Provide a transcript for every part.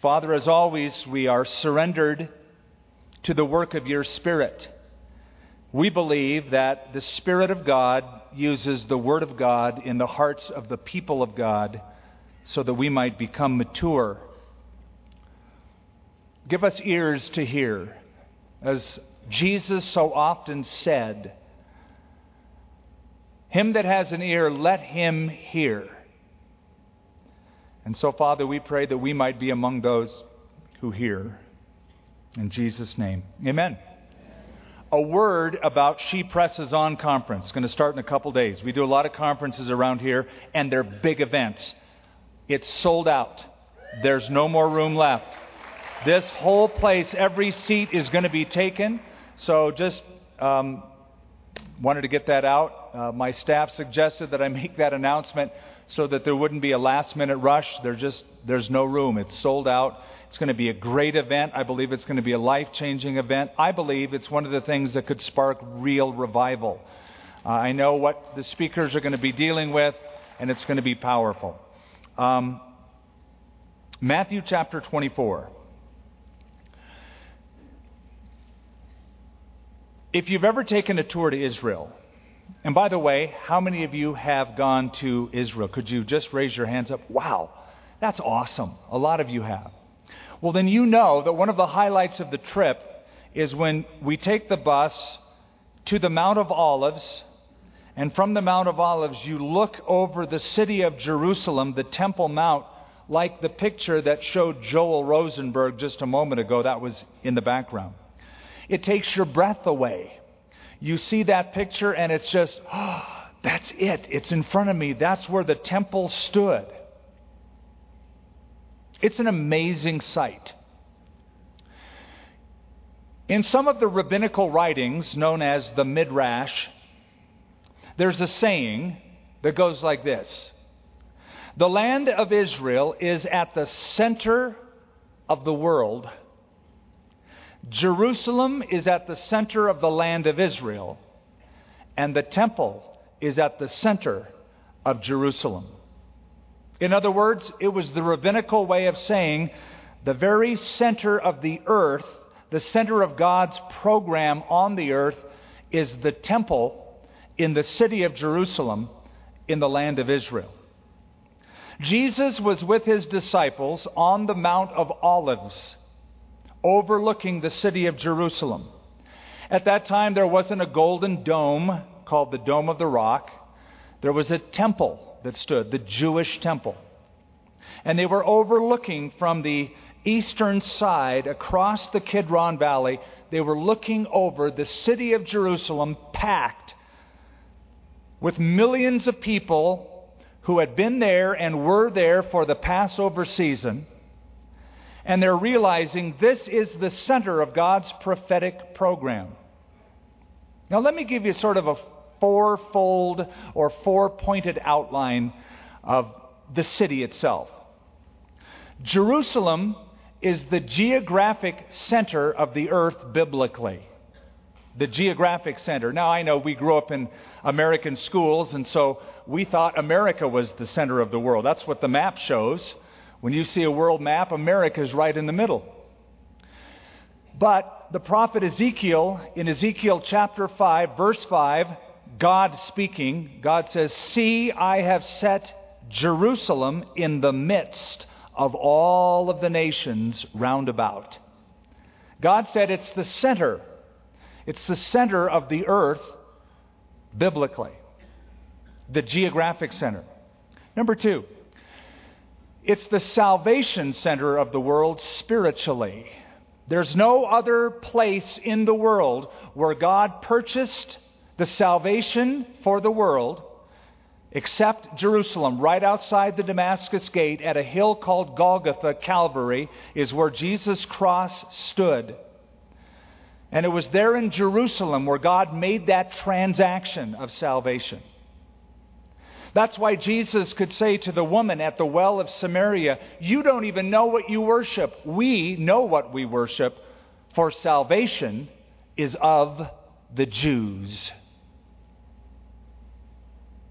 Father, as always, we are surrendered to the work of your Spirit. We believe that the Spirit of God uses the Word of God in the hearts of the people of God so that we might become mature. Give us ears to hear. As Jesus so often said, "Him that has an ear, let him hear." And so, Father, we pray that we might be among those who hear. In Jesus' name, amen. A word about She Presses On Conference. It's going to start in a couple days. We do a lot of conferences around here, and they're big events. It's sold out. There's no more room left. This whole place, every seat is going to be taken. So just wanted to get that out. My staff suggested that I make that announcement so that there wouldn't be a last-minute rush. There's no room. It's sold out. It's going to be a great event. I believe it's going to be a life-changing event. I believe it's one of the things that could spark real revival. I know what the speakers are going to be dealing with, and it's going to be powerful. Matthew chapter 24. If you've ever taken a tour to Israel, and by the way, how many of you have gone to Israel? Could you just raise your hands up? Wow, that's awesome. A lot of you have. Well, then you know that one of the highlights of the trip is when we take the bus to the Mount of Olives, and from the Mount of Olives you look over the city of Jerusalem, the Temple Mount, like the picture that showed Joel Rosenberg just a moment ago. That was in the background. It takes your breath away. You see that picture and it's just, that's it. It's in front of me. That's where the temple stood. It's an amazing sight. In some of the rabbinical writings known as the Midrash, there's a saying that goes like this: the land of Israel is at the center of the world. Jerusalem is at the center of the land of Israel, and the temple is at the center of Jerusalem. In other words, it was the rabbinical way of saying the very center of the earth, the center of God's program on the earth, is the temple in the city of Jerusalem in the land of Israel. Jesus was with his disciples on the Mount of Olives, overlooking the city of Jerusalem. At that time, there wasn't a golden dome called the Dome of the Rock. There was a temple that stood, the Jewish temple. And they were overlooking from the eastern side across the Kidron Valley. They were looking over the city of Jerusalem, packed with millions of people who had been there and were there for the Passover season. And they're realizing this is the center of God's prophetic program. Now let me give you sort of a four-fold or four-pointed outline of the city itself. Jerusalem is the geographic center of the earth biblically. The geographic center. Now I know we grew up in American schools, and so we thought America was the center of the world. That's what the map shows. When you see a world map, America is right in the middle. But the prophet Ezekiel, in Ezekiel chapter 5, verse 5, God speaking, God says, "See, I have set Jerusalem in the midst of all of the nations round about." God said it's the center. It's the center of the earth biblically. The geographic center. Number two, it's the salvation center of the world spiritually. There's no other place in the world where God purchased the salvation for the world except Jerusalem. Right outside the Damascus gate at a hill called Golgotha, Calvary, is where Jesus' cross stood. And it was there in Jerusalem where God made that transaction of salvation. That's why Jesus could say to the woman at the well of Samaria, "You don't even know what you worship. We know what we worship, for salvation is of the Jews."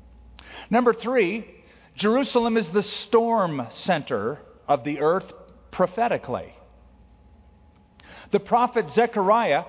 Number three, Jerusalem is the storm center of the earth prophetically. The prophet Zechariah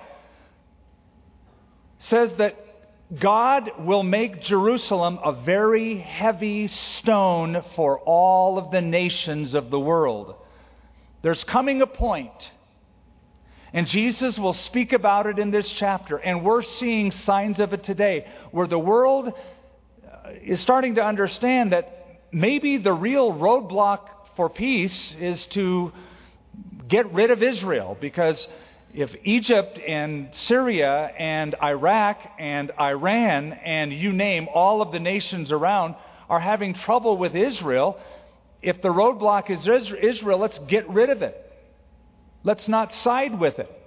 says that God will make Jerusalem a very heavy stone for all of the nations of the world. There's coming a point, and Jesus will speak about it in this chapter, and we're seeing signs of it today, where the world is starting to understand that maybe the real roadblock for peace is to get rid of Israel, because if Egypt and Syria and Iraq and Iran and you name all of the nations around are having trouble with Israel, if the roadblock is Israel, let's get rid of it. Let's not side with it.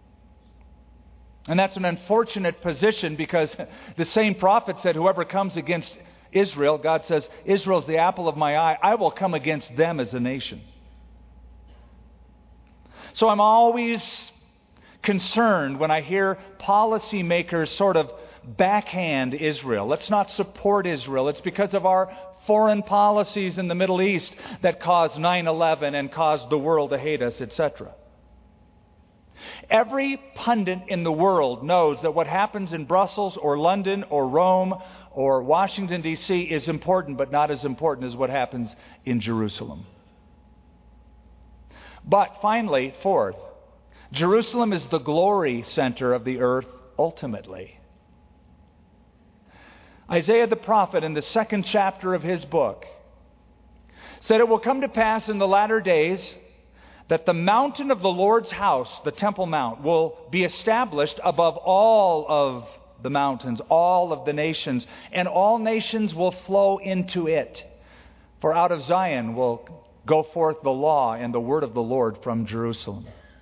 And that's an unfortunate position, because the same prophet said, whoever comes against Israel, God says, Israel's the apple of my eye. I will come against them as a nation. So I'm always concerned when I hear policymakers sort of backhand Israel. Let's not support Israel. It's because of our foreign policies in the Middle East that caused 9/11 and caused the world to hate us, etc. Every pundit in the world knows that what happens in Brussels or London or Rome or Washington, D.C. is important, but not as important as what happens in Jerusalem. But finally, fourth, Jerusalem is the glory center of the earth ultimately. Isaiah the prophet, in the 2nd chapter of his book, said, "It will come to pass in the latter days that the mountain of the Lord's house, the Temple Mount, will be established above all of the mountains, all of the nations, and all nations will flow into it. For out of Zion will go forth the law and the word of the Lord from Jerusalem."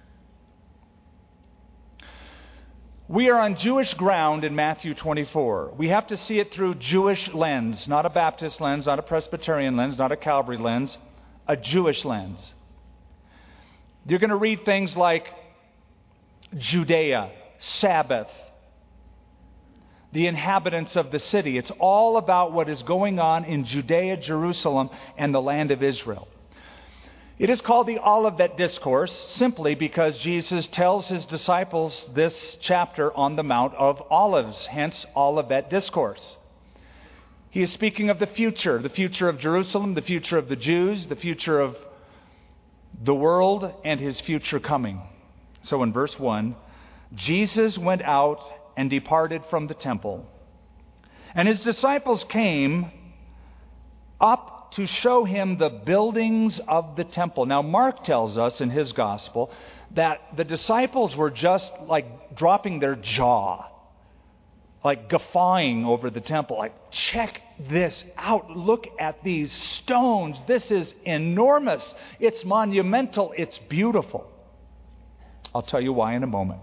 We are on Jewish ground in Matthew 24. We have to see it through Jewish lens, not a Baptist lens, not a Presbyterian lens, not a Calvary lens, a Jewish lens. You're going to read things like Judea, Sabbath, the inhabitants of the city. It's all about what is going on in Judea, Jerusalem, and the land of Israel. It is called the Olivet Discourse simply because Jesus tells his disciples this chapter on the Mount of Olives, hence Olivet Discourse. He is speaking of the future of Jerusalem, the future of the Jews, the future of the world, and his future coming. So in verse 1, Jesus went out and departed from the temple, and his disciples came up to show him the buildings of the temple. Now, Mark tells us in his gospel that the disciples were just like dropping their jaw, like guffawing over the temple. Like, check this out. Look at these stones. This is enormous. It's monumental. It's beautiful. I'll tell you why in a moment.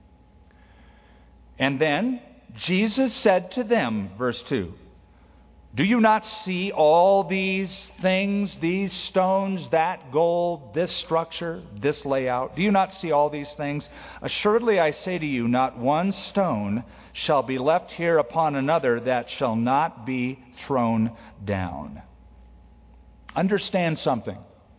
And then Jesus said to them, verse 2, "Do you not see all these things, these stones, that gold, this structure, this layout? Do you not see all these things? Assuredly I say to you, not one stone shall be left here upon another that shall not be thrown down." Understand something.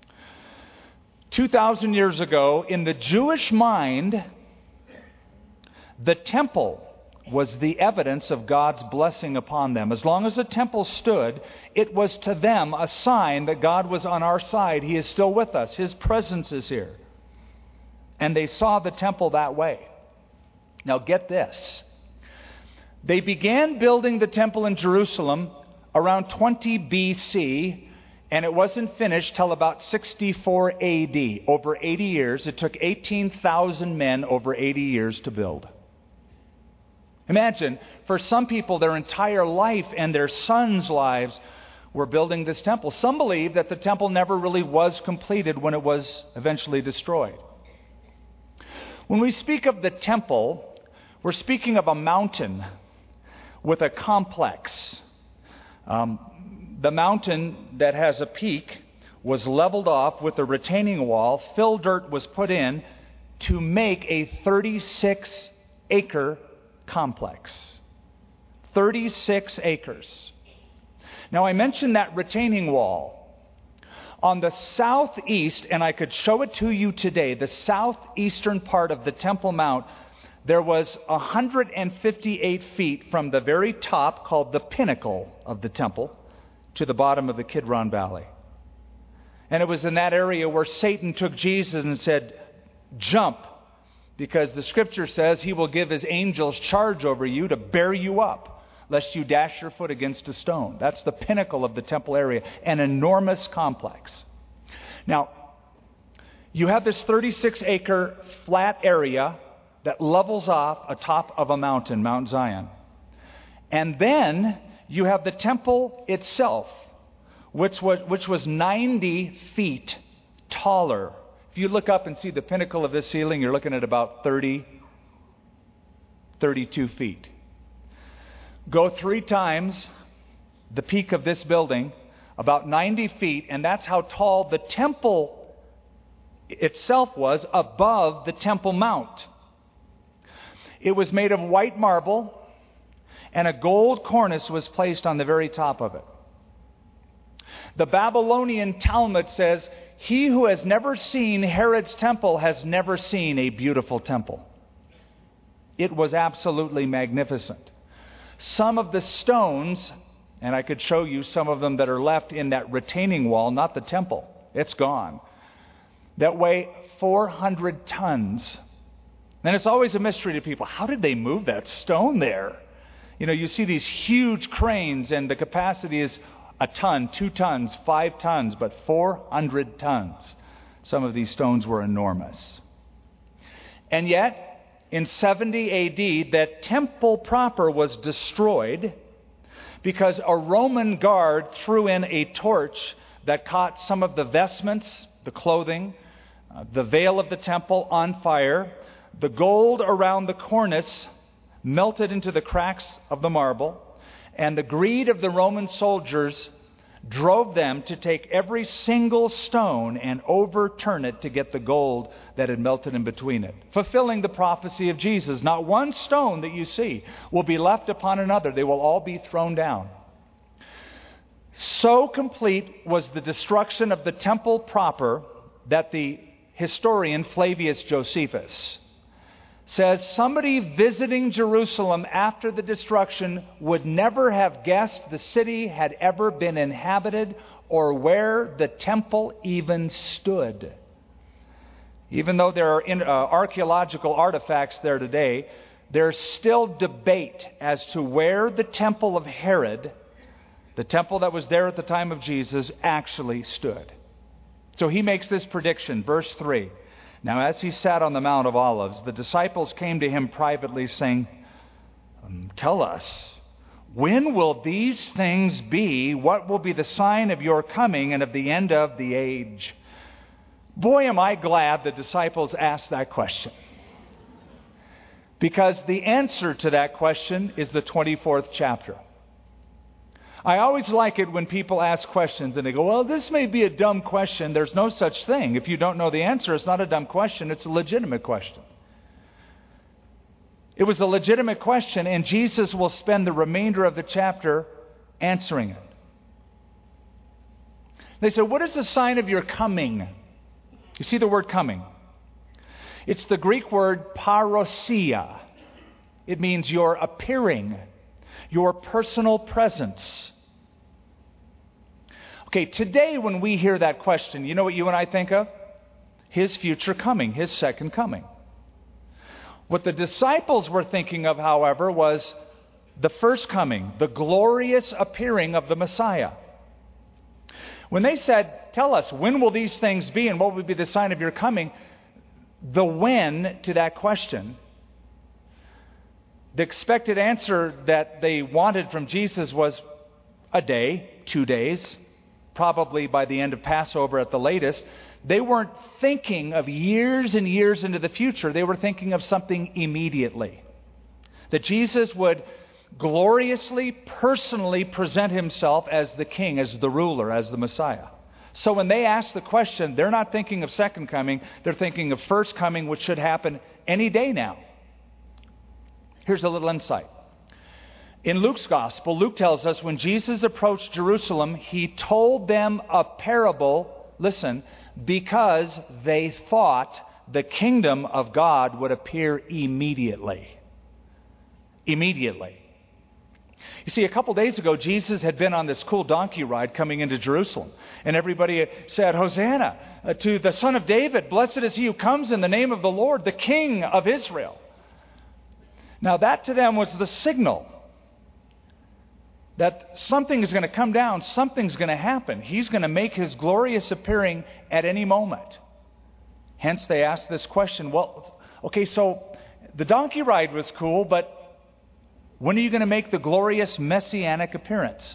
2,000 years ago, in the Jewish mind, the temple was the evidence of God's blessing upon them. As long as the temple stood, it was to them a sign that God was on our side. He is still with us. His presence is here. And they saw the temple that way. Now get this. They began building the temple in Jerusalem around 20 BC, and it wasn't finished till about 64 AD. Over 80 years. It took 18,000 men over 80 years to build. Imagine, for some people, their entire life and their sons' lives were building this temple. Some believe that the temple never really was completed when it was eventually destroyed. When we speak of the temple, we're speaking of a mountain with a complex. The mountain that has a peak was leveled off with a retaining wall. Fill dirt was put in to make a 36-acre complex. 36 acres. Now, I mentioned that retaining wall. On the southeast, and I could show it to you today, the southeastern part of the Temple Mount, there was 158 feet from the very top, called the pinnacle of the temple, to the bottom of the Kidron Valley. And it was in that area where Satan took Jesus and said, jump, because the Scripture says he will give his angels charge over you to bear you up, lest you dash your foot against a stone. That's the pinnacle of the temple area, an enormous complex. Now, you have this 36-acre flat area that levels off atop of a mountain, Mount Zion. And then you have the temple itself, which was 90 feet taller. If you look up and see the pinnacle of this ceiling, you're looking at about 32 feet. Go 3 times the peak of this building, about 90 feet, and that's how tall the temple itself was above the Temple Mount. It was made of white marble, and a gold cornice was placed on the very top of it. The Babylonian Talmud says, he who has never seen Herod's temple has never seen a beautiful temple. It was absolutely magnificent. Some of the stones, and I could show you some of them that are left in that retaining wall, not the temple, it's gone, that weigh 400 tons. And it's always a mystery to people. How did they move that stone there? You know, you see these huge cranes, and the capacity is a ton, 2 tons, 5 tons, but 400 tons. Some of these stones were enormous. And yet, in 70 A.D., that temple proper was destroyed because a Roman guard threw in a torch that caught some of the vestments, the clothing, the veil of the temple on fire. The gold around the cornice melted into the cracks of the marble, and the greed of the Roman soldiers drove them to take every single stone and overturn it to get the gold that had melted in between it, fulfilling the prophecy of Jesus. Not one stone that you see will be left upon another. They will all be thrown down. So complete was the destruction of the temple proper that the historian Flavius Josephus says somebody visiting Jerusalem after the destruction would never have guessed the city had ever been inhabited or where the temple even stood. Even though there are archaeological artifacts there today, there's still debate as to where the temple of Herod, the temple that was there at the time of Jesus, actually stood. So he makes this prediction, verse 3. Now, as he sat on the Mount of Olives, the disciples came to him privately, saying, tell us, when will these things be? What will be the sign of your coming and of the end of the age? Boy, am I glad the disciples asked that question. Because the answer to that question is the 24th chapter. I always like it when people ask questions and they go, well, this may be a dumb question. There's no such thing. If you don't know the answer, it's not a dumb question. It's a legitimate question. It was a legitimate question, and Jesus will spend the remainder of the chapter answering it. They said, what is the sign of your coming? You see the word coming. It's the Greek word parousia. It means your appearing, your personal presence. Okay, today when we hear that question, you know what you and I think of? His future coming, his second coming. What the disciples were thinking of, however, was the first coming, the glorious appearing of the Messiah. When they said, tell us, when will these things be and what will be the sign of your coming? The when to that question, the expected answer that they wanted from Jesus was a day, 2 days, probably by the end of Passover at the latest. They weren't thinking of years and years into the future. They were thinking of something immediately. That Jesus would gloriously, personally present himself as the king, as the ruler, as the Messiah. So when they ask the question, they're not thinking of second coming. They're thinking of first coming, which should happen any day now. Here's a little insight. In Luke's gospel, Luke tells us when Jesus approached Jerusalem, he told them a parable Listen, because they thought the kingdom of God would appear immediately. Immediately. You see, a couple days ago, Jesus had been on this cool donkey ride coming into Jerusalem. And everybody said, Hosanna to the Son of David. Blessed is he who comes in the name of the Lord, the King of Israel. Now that to them was the signal that something is going to come down, something's going to happen. He's going to make his glorious appearing at any moment. Hence they asked this question, well, okay, so the donkey ride was cool, but when are you going to make the glorious messianic appearance?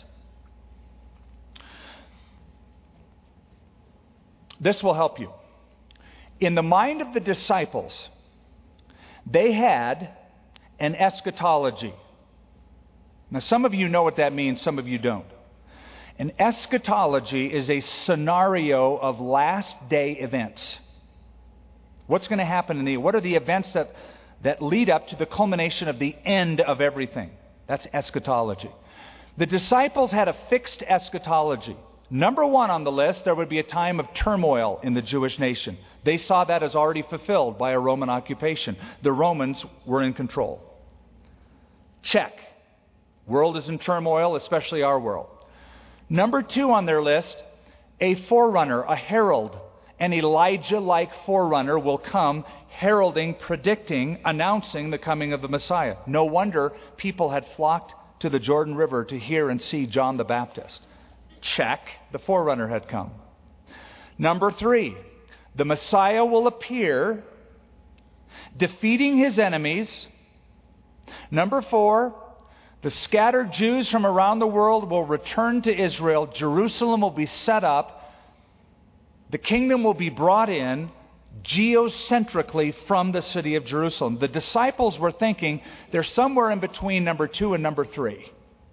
This will help you. In the mind of the disciples, they had an eschatology. Now, some of you know what that means, some of you don't. An eschatology is a scenario of last day events. What's going to happen what are the events that lead up to the culmination of the end of everything? That's eschatology. The disciples had a fixed eschatology. Number one on the list, there would be a time of turmoil in the Jewish nation. They saw that as already fulfilled by a Roman occupation. The Romans were in control. Check. World is in turmoil, especially our world. Number two on their list, a forerunner, a herald. An Elijah-like forerunner will come heralding, predicting, announcing the coming of the Messiah. No wonder people had flocked to the Jordan River to hear and see John the Baptist. Check, the forerunner had come. Number three, the Messiah will appear, defeating his enemies. Number four, the scattered Jews from around the world will return to Israel. Jerusalem will be set up. The kingdom will be brought in geocentrically from the city of Jerusalem. The disciples were thinking they're somewhere in between number two and number three.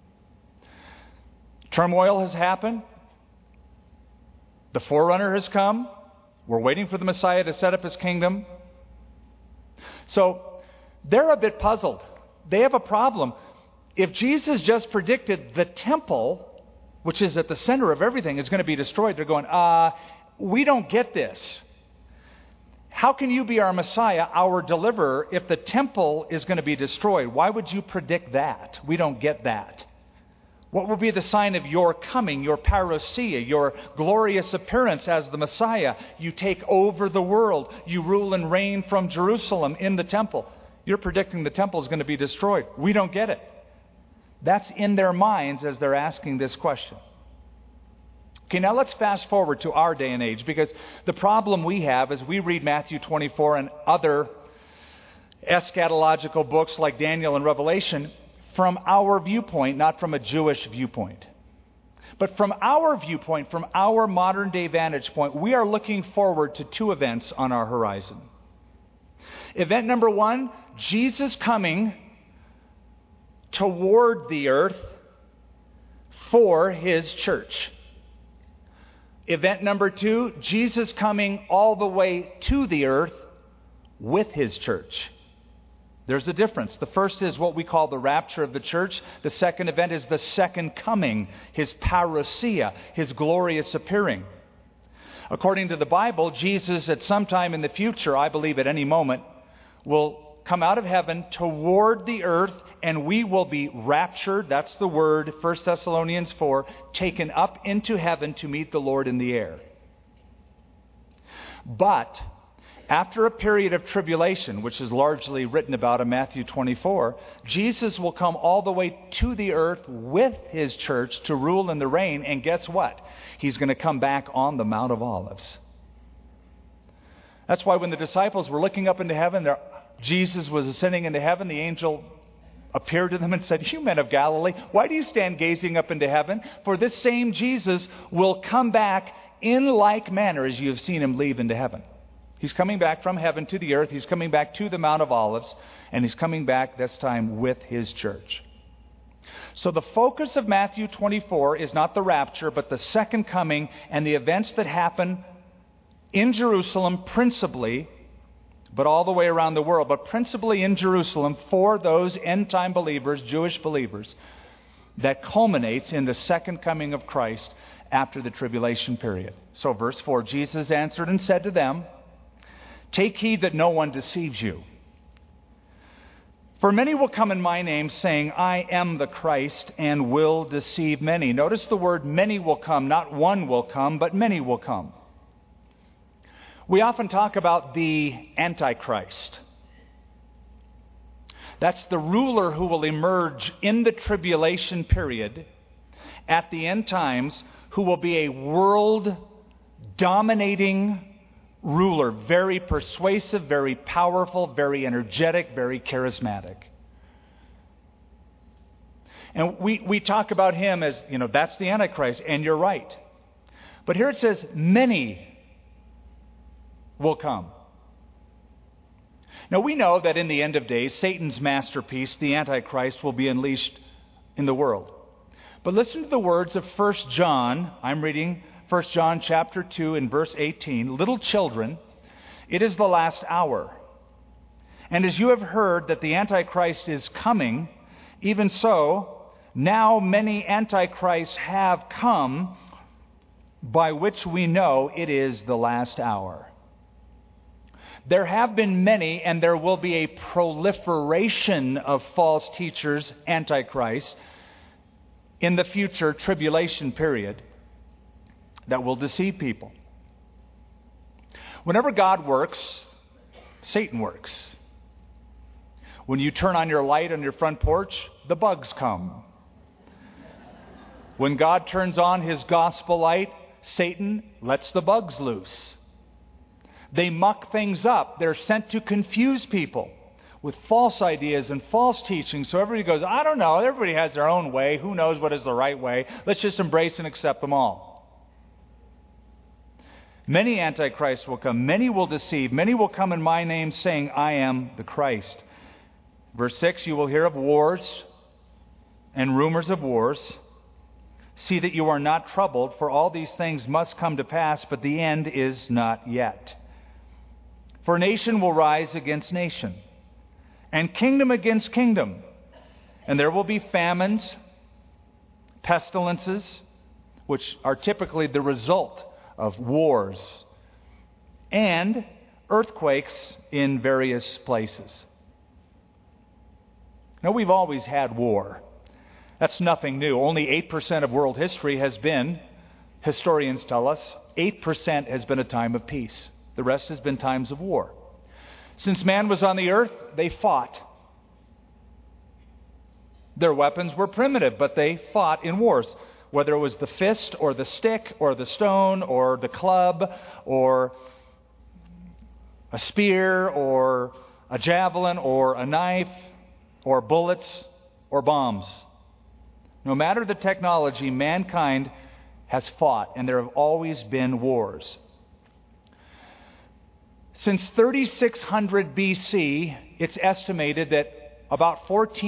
Turmoil has happened. The forerunner has come. We're waiting for the Messiah to set up his kingdom. So they're a bit puzzled. They have a problem. If Jesus just predicted the temple, which is at the center of everything, is going to be destroyed, they're going, we don't get this. How can you be our Messiah, our deliverer, if the temple is going to be destroyed? Why would you predict that? We don't get that. What will be the sign of your coming, your parousia, your glorious appearance as the Messiah? You take over the world. You rule and reign from Jerusalem in the temple. You're predicting the temple is going to be destroyed. We don't get it. That's in their minds as they're asking this question. Okay, now let's fast forward to our day and age, because the problem we have is we read Matthew 24 and other eschatological books like Daniel and Revelation from our viewpoint, not from a Jewish viewpoint. But from our viewpoint, from our modern day vantage point, we are looking forward to two events on our horizon. Event number one, Jesus coming toward the earth for his church. Event number two, Jesus coming all the way to the earth with his church. There's a difference. The first is what we call the rapture of the church. The second event is the second coming, his parousia, his glorious appearing. According to the Bible, Jesus at some time in the future, I believe at any moment, will come out of heaven toward the earth, and we will be raptured, that's the word, 1 Thessalonians 4, taken up into heaven to meet the Lord in the air. But after a period of tribulation, which is largely written about in Matthew 24, Jesus will come all the way to the earth with his church to rule and to reign, and guess what? He's going to come back on the Mount of Olives. That's why when the disciples were looking up into heaven, Jesus was ascending into heaven, the angel appeared to them and said, "You men of Galilee, why do you stand gazing up into heaven? For this same Jesus will come back in like manner as you have seen him leave into heaven." He's coming back from heaven to the earth. He's coming back to the Mount of Olives, and he's coming back this time with his church. So the focus of Matthew 24 is not the rapture, but the second coming and the events that happen in Jerusalem principally, but all the way around the world, but principally in Jerusalem for those end-time believers, Jewish believers, that culminates in the second coming of Christ after the tribulation period. So verse 4, Jesus answered and said to them, "Take heed that no one deceives you. For many will come in my name, saying, 'I am the Christ,' and will deceive many." Notice the word many will come. Not one will come, but many will come. We often talk about the Antichrist. That's the ruler who will emerge in the tribulation period at the end times, who will be a world-dominating ruler, very persuasive, very powerful, very energetic, very charismatic. And we talk about him as, that's the Antichrist, and you're right. But here it says, many will come. Now we know that in the end of days, Satan's masterpiece, the Antichrist, will be unleashed in the world. But listen to the words of 1 John. I'm reading 1 John chapter 2 and verse 18. "Little children, it is the last hour. And as you have heard that the Antichrist is coming, even so, now many Antichrists have come, by which we know it is the last hour." There have been many, and there will be a proliferation of false teachers, Antichrists, in the future tribulation period that will deceive people. Whenever God works, Satan works. When you turn on your light on your front porch, the bugs come. When God turns on his gospel light, Satan lets the bugs loose. They muck things up. They're sent to confuse people with false ideas and false teaching. So everybody goes, I don't know, everybody has their own way. Who knows what is the right way? Let's just embrace and accept them all. Many antichrists will come. Many will deceive. Many will come in my name, saying, I am the Christ. Verse 6, you will hear of wars and rumors of wars. See that you are not troubled, for all these things must come to pass, but the end is not yet. For nation will rise against nation, and kingdom against kingdom. And there will be famines, pestilences, which are typically the result of wars, and earthquakes in various places. Now, we've always had war. That's nothing new. Only 8% of world history has been, historians tell us, 8% has been a time of peace. The rest has been times of war. Since man was on the earth, they fought. Their weapons were primitive, but they fought in wars. Whether it was the fist or the stick or the stone or the club or a spear or a javelin or a knife or bullets or bombs. No matter the technology, mankind has fought, and there have always been wars. Since 3600 BC, it's estimated that about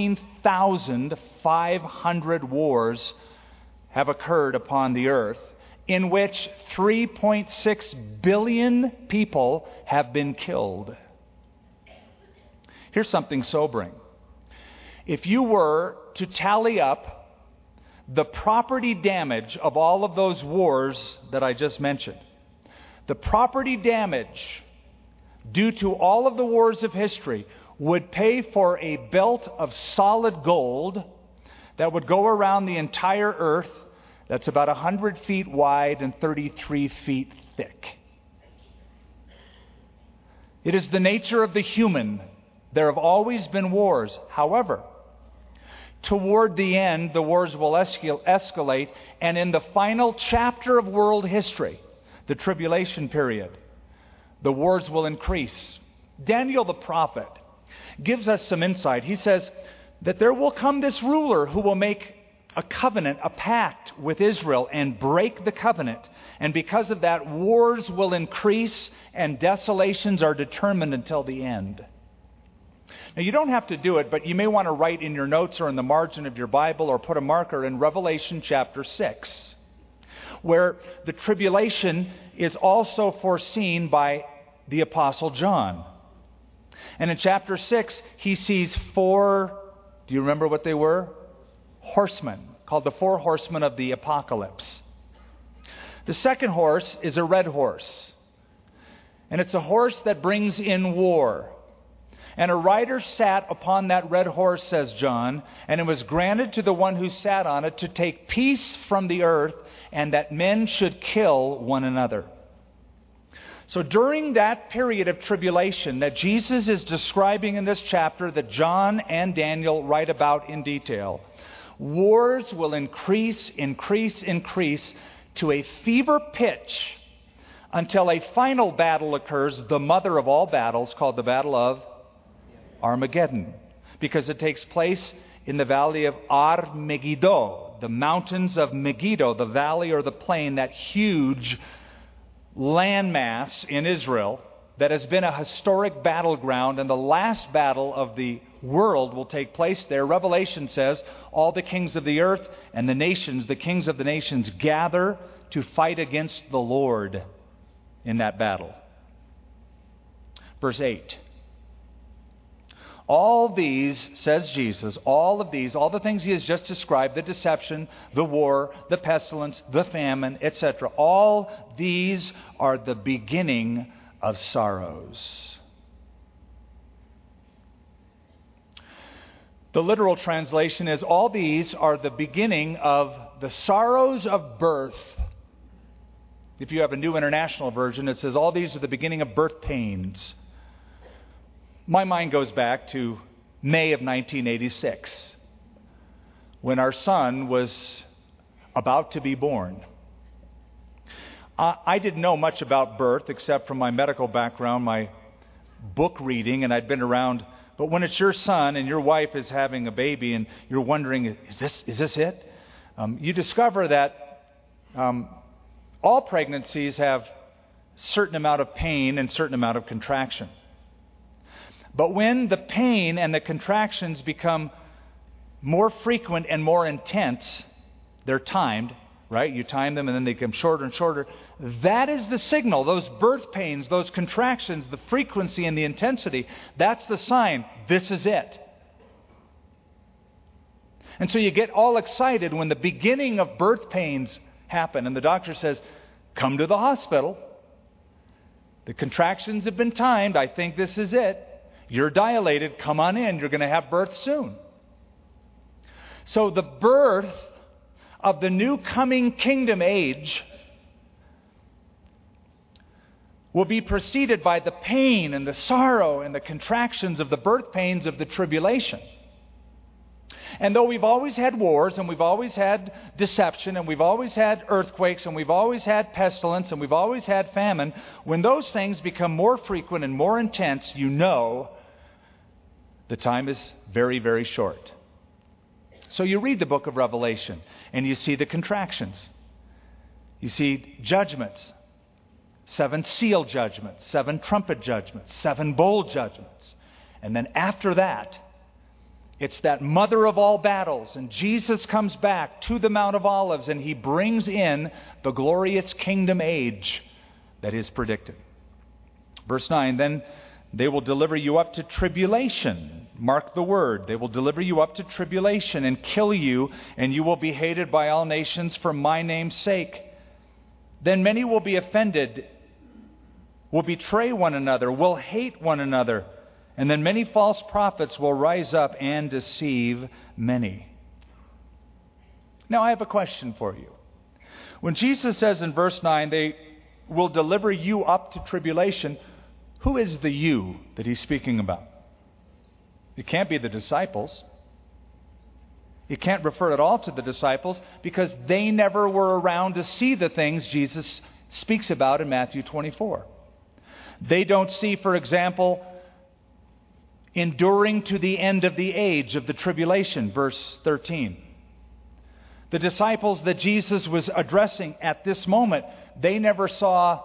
14,500 wars have occurred upon the earth, in which 3.6 billion people have been killed. Here's something sobering. If you were to tally up the property damage of all of those wars that I just mentioned, the property damage due to all of the wars of history would pay for a belt of solid gold that would go around the entire earth, that's about 100 feet wide and 33 feet thick. It is the nature of the human. There have always been wars. However, toward the end, the wars will escalate, and in the final chapter of world history, the tribulation period, the wars will increase. Daniel the prophet gives us some insight. He says that there will come this ruler who will make a covenant, a pact with Israel, and break the covenant. And because of that, wars will increase and desolations are determined until the end. Now, you don't have to do it, but you may want to write in your notes or in the margin of your Bible or put a marker in Revelation chapter 6, where the tribulation is also foreseen by the Apostle John. And in chapter 6, he sees 4, do you remember what they were? Horsemen, called the 4 horsemen of the apocalypse. The second horse is a red horse. And it's a horse that brings in war. And a rider sat upon that red horse, says John, and it was granted to the one who sat on it to take peace from the earth, and that men should kill one another. So during that period of tribulation that Jesus is describing in this chapter, that John and Daniel write about in detail, wars will increase to a fever pitch until a final battle occurs, the mother of all battles, called the Battle of Armageddon, because it takes place in the valley of Ar Megiddo, the mountains of Megiddo, the valley or the plain, that huge landmass in Israel that has been a historic battleground, and the last battle of the world will take place there. Revelation says all the kings of the earth and the nations, the kings of the nations, gather to fight against the Lord in that battle. Verse 8. All these, says Jesus, all the things he has just described, the deception, the war, the pestilence, the famine, etc., all these are the beginning of sorrows. The literal translation is, all these are the beginning of the sorrows of birth. If you have a New International Version, it says, all these are the beginning of birth pains. My mind goes back to May of 1986, when our son was about to be born. I didn't know much about birth except from my medical background, my book reading, and I'd been around. But when it's your son and your wife is having a baby and you're wondering, is this it? You discover that all pregnancies have a certain amount of pain and a certain amount of contraction. But when the pain and the contractions become more frequent and more intense, they're timed, right? You time them and then they become shorter and shorter. That is the signal. Those birth pains, those contractions, the frequency and the intensity, that's the sign. This is it. And so you get all excited when the beginning of birth pains happen and the doctor says, come to the hospital. The contractions have been timed. I think this is it. You're dilated. Come on in. You're going to have birth soon. So the birth of the new coming kingdom age will be preceded by the pain and the sorrow and the contractions of the birth pains of the tribulation. And though we've always had wars and we've always had deception and we've always had earthquakes and we've always had pestilence and we've always had famine, when those things become more frequent and more intense, you know the time is very, very short. So you read the book of Revelation and you see the contractions. You see judgments, 7 seal judgments, 7 trumpet judgments, 7 bowl judgments. And then after that, it's that mother of all battles, and Jesus comes back to the Mount of Olives, and he brings in the glorious kingdom age that is predicted. Verse 9, then they will deliver you up to tribulation. Mark the word. They will deliver you up to tribulation and kill you, and you will be hated by all nations for my name's sake. Then many will be offended, will betray one another, will hate one another. And then many false prophets will rise up and deceive many. Now I have a question for you. When Jesus says in verse 9, they will deliver you up to tribulation, who is the you that he's speaking about? It can't be the disciples. It can't refer at all to the disciples because they never were around to see the things Jesus speaks about in Matthew 24. They don't see, for example, enduring to the end of the age of the tribulation, verse 13. The disciples that Jesus was addressing at this moment, they never saw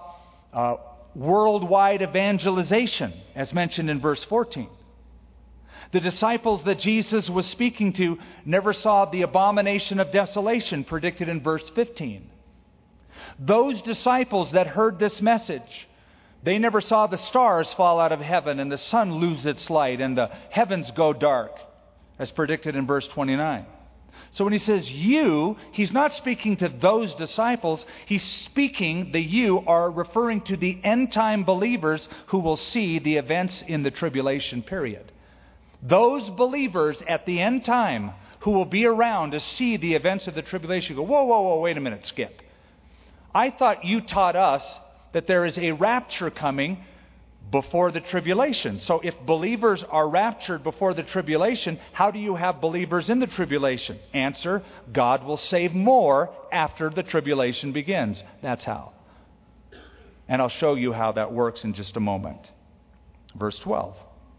worldwide evangelization, as mentioned in verse 14. The disciples that Jesus was speaking to never saw the abomination of desolation predicted in verse 15. Those disciples that heard this message, they never saw the stars fall out of heaven and the sun lose its light and the heavens go dark, as predicted in verse 29. So when he says you, he's not speaking to those disciples. He's speaking, the you are referring to the end-time believers who will see the events in the tribulation period. Those believers at the end time who will be around to see the events of the tribulation go, whoa, wait a minute, Skip. I thought you taught us that there is a rapture coming before the tribulation. So if believers are raptured before the tribulation, how do you have believers in the tribulation? Answer, God will save more after the tribulation begins. That's how. And I'll show you how that works in just a moment. Verse 12.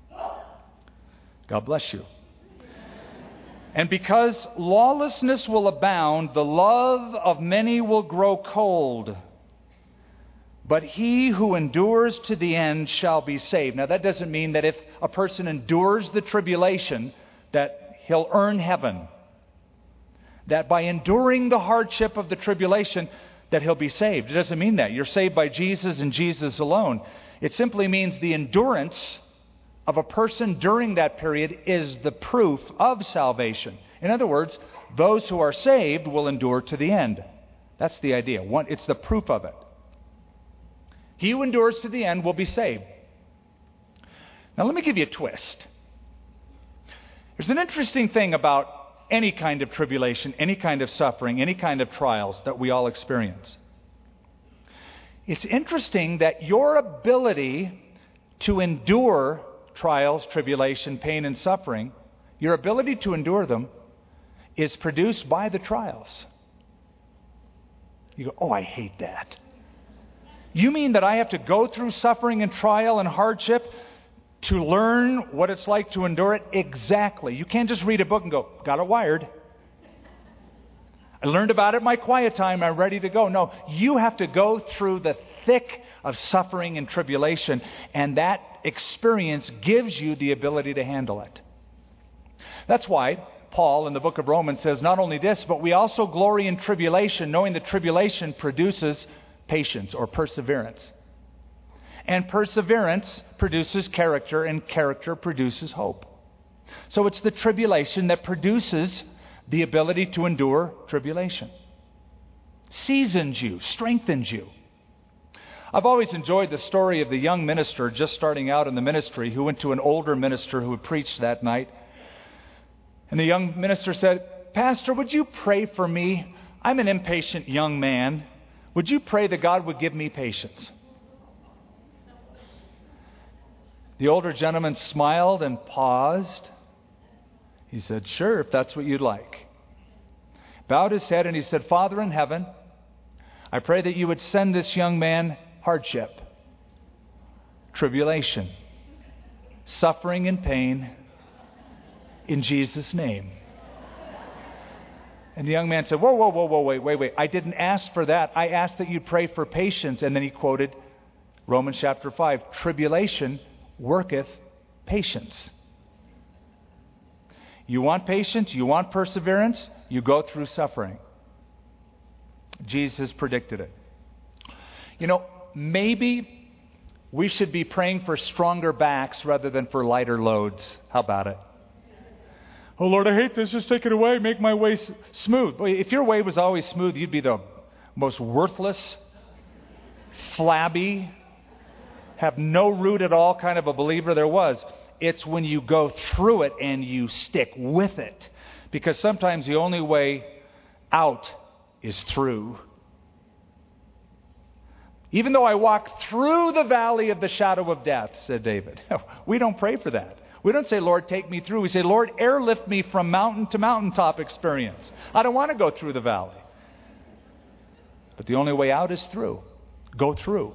God bless you. And because lawlessness will abound, the love of many will grow cold. But he who endures to the end shall be saved. Now that doesn't mean that if a person endures the tribulation that he'll earn heaven. That by enduring the hardship of the tribulation that he'll be saved. It doesn't mean that. You're saved by Jesus and Jesus alone. It simply means the endurance of a person during that period is the proof of salvation. In other words, those who are saved will endure to the end. That's the idea. It's the proof of it. He who endures to the end will be saved. Now let me give you a twist. There's an interesting thing about any kind of tribulation, any kind of suffering, any kind of trials that we all experience. It's interesting that your ability to endure trials, tribulation, pain, and suffering, your ability to endure them is produced by the trials. You go, oh, I hate that. You mean that I have to go through suffering and trial and hardship to learn what it's like to endure it? Exactly. You can't just read a book and go, got it wired. I learned about it in my quiet time, I'm ready to go. No, you have to go through the thick of suffering and tribulation, and that experience gives you the ability to handle it. That's why Paul in the book of Romans says not only this, but we also glory in tribulation, knowing that tribulation produces patience or perseverance. And perseverance produces character, and character produces hope. So it's the tribulation that produces the ability to endure tribulation. Seasons you, strengthens you. I've always enjoyed the story of the young minister just starting out in the ministry who went to an older minister who had preached that night. And the young minister said, Pastor, would you pray for me? I'm an impatient young man. Would you pray that God would give me patience? The older gentleman smiled and paused. He said, sure, if that's what you'd like. Bowed his head and he said, Father in heaven, I pray that you would send this young man hardship, tribulation, suffering and pain in Jesus' name. And the young man said, whoa, wait. I didn't ask for that. I asked that you pray for patience. And then he quoted Romans chapter 5, tribulation worketh patience. You want patience, you want perseverance, you go through suffering. Jesus predicted it. You know, maybe we should be praying for stronger backs rather than for lighter loads. How about it? Oh, Lord, I hate this. Just take it away. Make my way smooth. Boy, if your way was always smooth, you'd be the most worthless, flabby, have no root at all kind of a believer there was. It's when you go through it and you stick with it. Because sometimes the only way out is through. Even though I walk through the valley of the shadow of death, said David. We don't pray for that. We don't say, Lord, take me through. We say, Lord, airlift me from mountain to mountaintop experience. I don't want to go through the valley. But the only way out is through. Go through.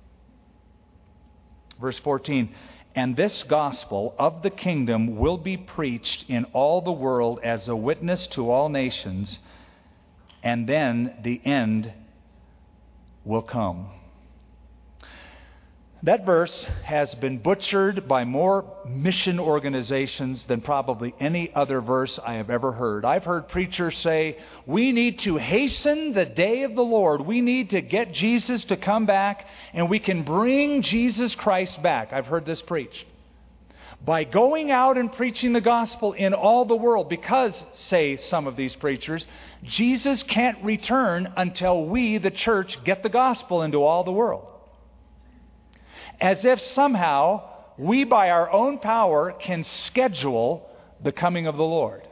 Verse 14, and this gospel of the kingdom will be preached in all the world as a witness to all nations, and then the end will come. That verse has been butchered by more mission organizations than probably any other verse I have ever heard. I've heard preachers say, we need to hasten the day of the Lord. We need to get Jesus to come back, and we can bring Jesus Christ back. I've heard this preached. By going out and preaching the gospel in all the world, because, say some of these preachers, Jesus can't return until we, the church, get the gospel into all the world. As if somehow we, by our own power, can schedule the coming of the Lord.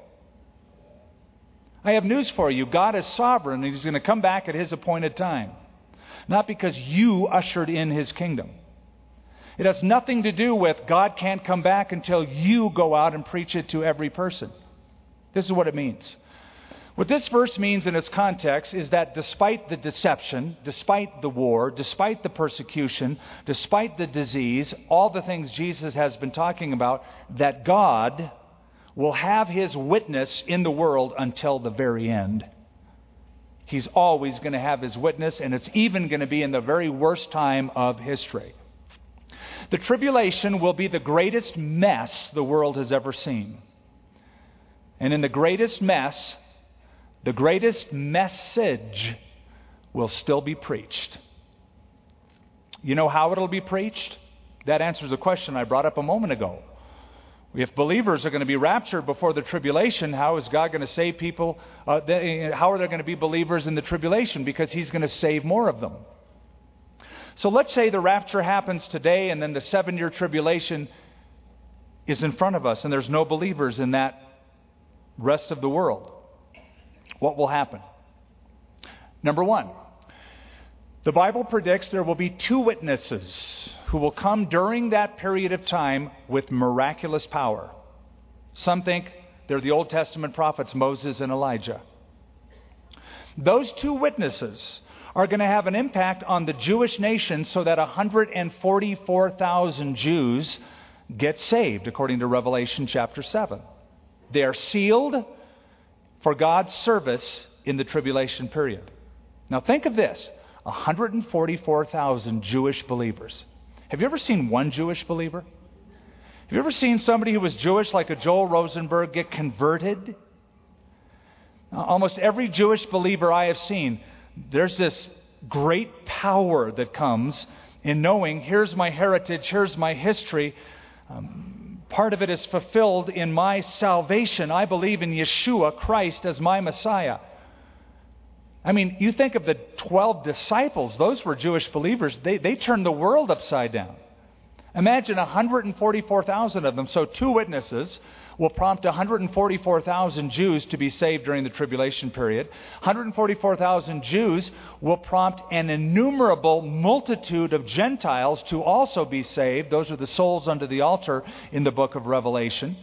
I have news for you. God is sovereign, and He's going to come back at His appointed time. Not because you ushered in His kingdom. It has nothing to do with God can't come back until you go out and preach it to every person. This is what it means. What this verse means in its context is that despite the deception, despite the war, despite the persecution, despite the disease, all the things Jesus has been talking about, that God will have His witness in the world until the very end. He's always going to have His witness, and it's even going to be in the very worst time of history. The tribulation will be the greatest mess the world has ever seen. And in the greatest mess, the greatest message will still be preached. You know how it'll be preached? That answers a question I brought up a moment ago. If believers are going to be raptured before the tribulation, how is God going to save people? How are there going to be believers in the tribulation? Because He's going to save more of them. So let's say the rapture happens today, and then the 7-year tribulation is in front of us, and there's no believers in that rest of the world. What will happen? Number one, the Bible predicts there will be 2 witnesses who will come during that period of time with miraculous power. Some think they're the Old Testament prophets, Moses and Elijah. Those 2 witnesses are going to have an impact on the Jewish nation so that 144,000 Jews get saved, according to Revelation chapter 7. They are sealed for God's service in the tribulation period. Now think of this, 144,000 Jewish believers. Have you ever seen one Jewish believer? Have you ever seen somebody who was Jewish, like a Joel Rosenberg, get converted? Almost every Jewish believer I have seen, there's this great power that comes in knowing, here's my heritage, here's my history. Part of it is fulfilled in my salvation. I believe in Yeshua Christ as my Messiah. I mean, you think of the 12 disciples, those were Jewish believers. They turned the world upside down. Imagine 144,000 of them. So 2 witnesses will prompt 144,000 Jews to be saved during the tribulation period. 144,000 Jews will prompt an innumerable multitude of Gentiles to also be saved. Those are the souls under the altar in the book of Revelation.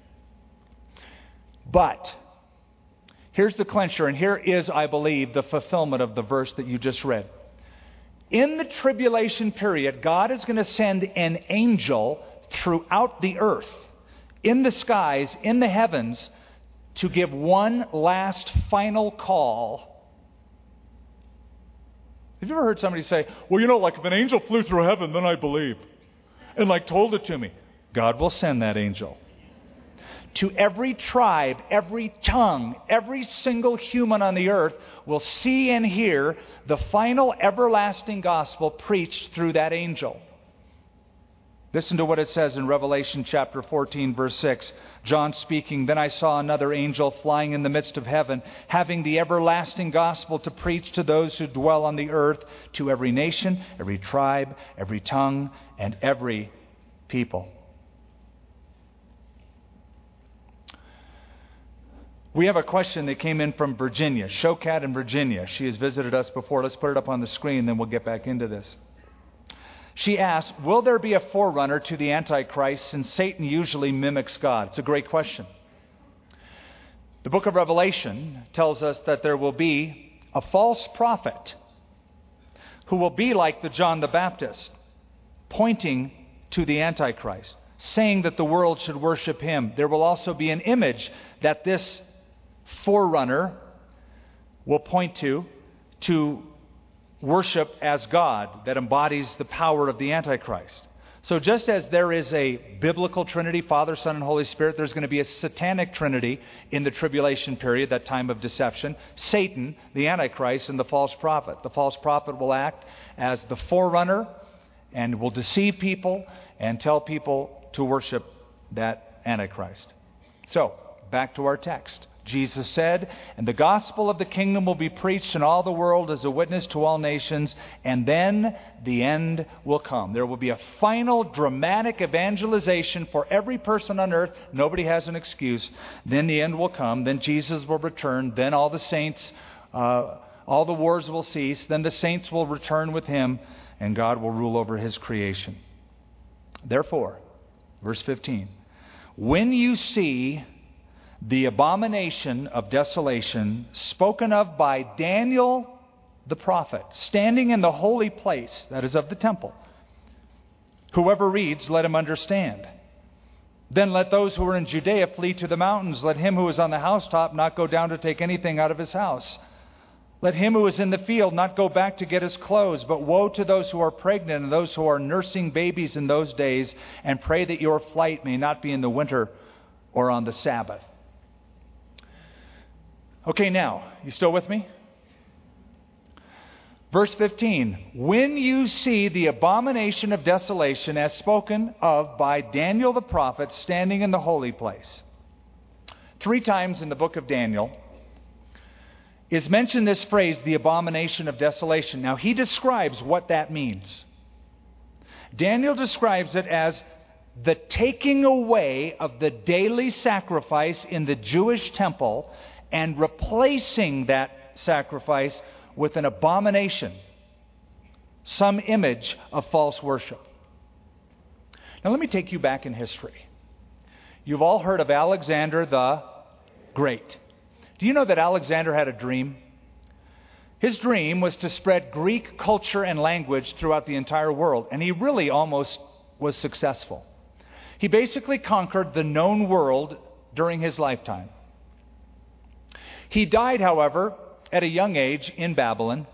But here's the clincher, and here is, I believe, the fulfillment of the verse that you just read. In the tribulation period, God is going to send an angel throughout the earth, in the skies, in the heavens, to give one last final call. Have you ever heard somebody say, well, you know, like if an angel flew through heaven, then I believe, and like told it to me? God will send that angel. To every tribe, every tongue, every single human on the earth will see and hear the final everlasting gospel preached through that angel. Listen to what it says in Revelation chapter 14, verse 6. John speaking, "Then I saw another angel flying in the midst of heaven, having the everlasting gospel to preach to those who dwell on the earth, to every nation, every tribe, every tongue, and every people." We have a question that came in from Virginia, Shokat in Virginia. She has visited us before. Let's put it up on the screen, then we'll get back into this. She asks, will there be a forerunner to the Antichrist, since Satan usually mimics God? It's a great question. The book of Revelation tells us that there will be a false prophet who will be like the John the Baptist, pointing to the Antichrist, saying that the world should worship him. There will also be an image that this forerunner will point to worship as God, that embodies the power of the Antichrist. So just as there is a biblical Trinity, Father, Son, and Holy Spirit, there's going to be a satanic Trinity in the tribulation period, that time of deception. Satan, the Antichrist, and the false prophet. The false prophet will act as the forerunner and will deceive people and tell people to worship that Antichrist. So, back to our text. Jesus said, "And the gospel of the kingdom will be preached in all the world as a witness to all nations, and then the end will come." There will be a final dramatic evangelization for every person on earth. Nobody has an excuse. Then the end will come. Then Jesus will return. Then all the saints, all the wars will cease. Then the saints will return with him, and God will rule over his creation. Therefore, verse 15, when you see the abomination of desolation spoken of by Daniel the prophet, standing in the holy place, that is of the temple. Whoever reads, let him understand. Then let those who are in Judea flee to the mountains. Let him who is on the housetop not go down to take anything out of his house. Let him who is in the field not go back to get his clothes. But woe to those who are pregnant and those who are nursing babies in those days, and pray that your flight may not be in the winter or on the Sabbath. Okay, now, you still with me? Verse 15, when you see the abomination of desolation as spoken of by Daniel the prophet standing in the holy place. 3 times in the book of Daniel is mentioned this phrase, the abomination of desolation. Now, he describes what that means. Daniel describes it as the taking away of the daily sacrifice in the Jewish temple and replacing that sacrifice with an abomination, some image of false worship. Now let me take you back in history. You've all heard of Alexander the Great. Do you know that Alexander had a dream? His dream was to spread Greek culture and language throughout the entire world, and he really almost was successful. He basically conquered the known world during his lifetime. He died, however, at a young age in Babylon.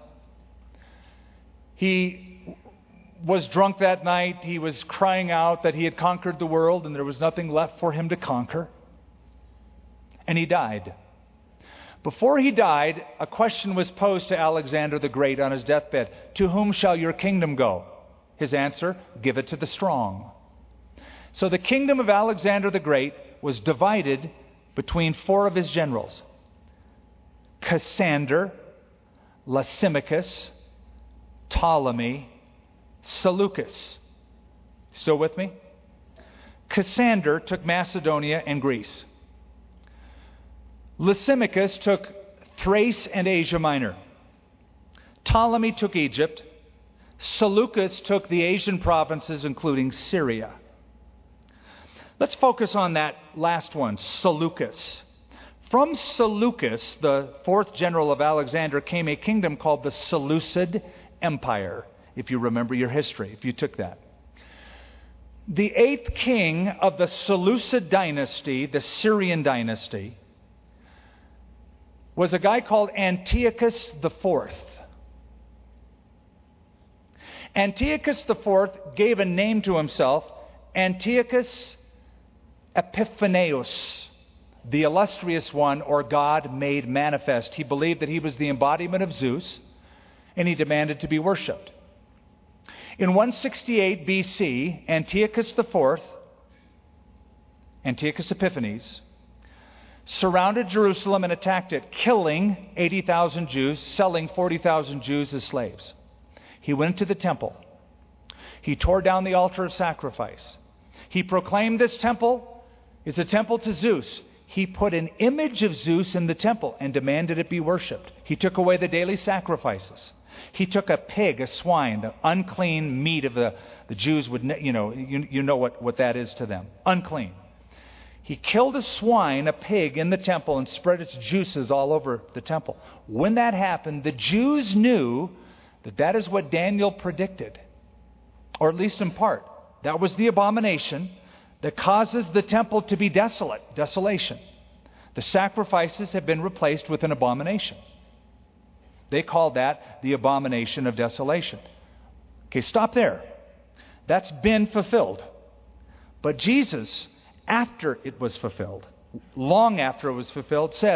He was drunk that night. He was crying out that he had conquered the world and there was nothing left for him to conquer. And he died. Before he died, a question was posed to Alexander the Great on his deathbed. To whom shall your kingdom go? His answer, give it to the strong. So the kingdom of Alexander the Great was divided between 4 of his generals. Cassander, Lysimachus, Ptolemy, Seleucus. Still with me? Cassander took Macedonia and Greece. Lysimachus took Thrace and Asia Minor. Ptolemy took Egypt. Seleucus took the Asian provinces, including Syria. Let's focus on that last one, Seleucus. From Seleucus, the 4th general of Alexander, came a kingdom called the Seleucid Empire, if you remember your history, if you took that. The 8th king of the Seleucid dynasty, the Syrian dynasty, was a guy called Antiochus IV. Antiochus IV gave a name to himself, Antiochus Epiphaneus, the illustrious one, or God made manifest. He believed that he was the embodiment of Zeus, and he demanded to be worshipped. In 168 BC, Antiochus IV, Antiochus Epiphanes, surrounded Jerusalem and attacked it, killing 80,000 Jews, selling 40,000 Jews as slaves. He went to the temple. He tore down the altar of sacrifice. He proclaimed this temple is a temple to Zeus. He put an image of Zeus in the temple and demanded it be worshipped. He took away the daily sacrifices. He took a pig, a swine, the unclean meat of the Jews would, you know what that is to them. Unclean. He killed a swine, a pig, in the temple and spread its juices all over the temple. When that happened, the Jews knew that that is what Daniel predicted, or at least in part. That was the abomination that causes the temple to be desolation. The sacrifices have been replaced with an abomination. They called that the abomination of desolation. Okay, stop there. That's been fulfilled. But Jesus, after it was fulfilled, long after it was fulfilled, says,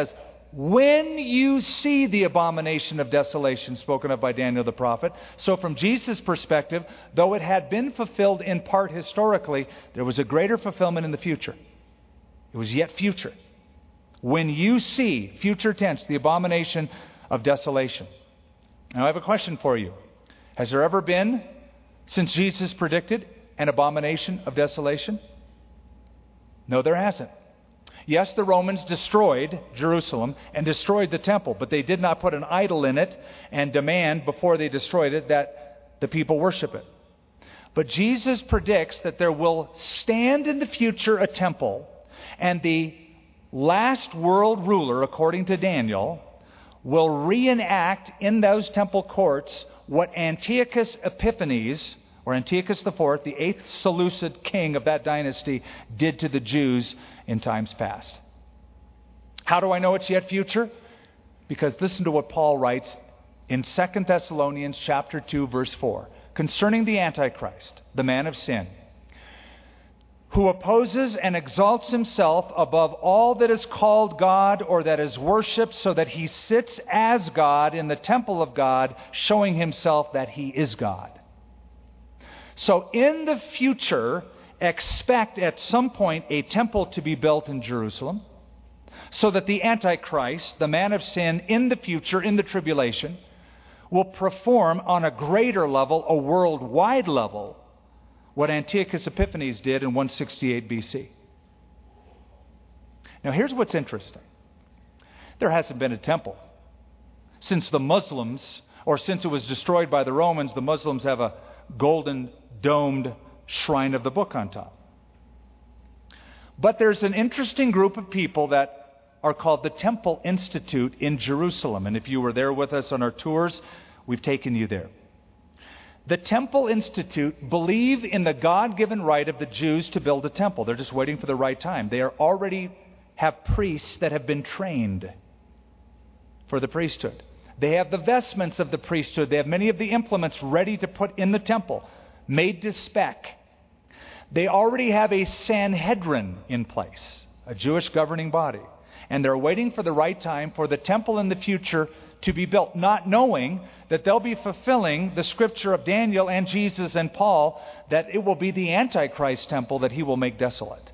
when you see the abomination of desolation spoken of by Daniel the prophet. So from Jesus' perspective, though it had been fulfilled in part historically, there was a greater fulfillment in the future. It was yet future. When you see, future tense, the abomination of desolation. Now I have a question for you. Has there ever been, since Jesus predicted, an abomination of desolation? No, there hasn't. Yes, the Romans destroyed Jerusalem and destroyed the temple, but they did not put an idol in it and demand before they destroyed it that the people worship it. But Jesus predicts that there will stand in the future a temple, and the last world ruler, according to Daniel, will reenact in those temple courts what Antiochus Epiphanes, or Antiochus IV, the 8th Seleucid king of that dynasty, did to the Jews in times past. How do I know it's yet future? Because listen to what Paul writes in 2 Thessalonians chapter 2, verse 4, concerning the Antichrist, the man of sin, who opposes and exalts himself above all that is called God or that is worshipped, so that he sits as God in the temple of God, showing himself that he is God. So in the future, expect at some point a temple to be built in Jerusalem, so that the Antichrist, the man of sin, in the future, in the tribulation, will perform on a greater level, a worldwide level, what Antiochus Epiphanes did in 168 BC. Now here's what's interesting. There hasn't been a temple. Since the Muslims, or since it was destroyed by the Romans, the Muslims have a golden domed shrine of the book on top. But there's an interesting group of people that are called the Temple Institute in Jerusalem. And if you were there with us on our tours, we've taken you there. The Temple Institute believe in the God-given right of the Jews to build a temple. They're just waiting for the right time. They already have priests that have been trained for the priesthood. They have the vestments of the priesthood. They have many of the implements ready to put in the temple, made to spec. They already have a Sanhedrin in place, a Jewish governing body. And they're waiting for the right time for the temple in the future to be built, not knowing that they'll be fulfilling the scripture of Daniel and Jesus and Paul, that it will be the Antichrist temple that he will make desolate.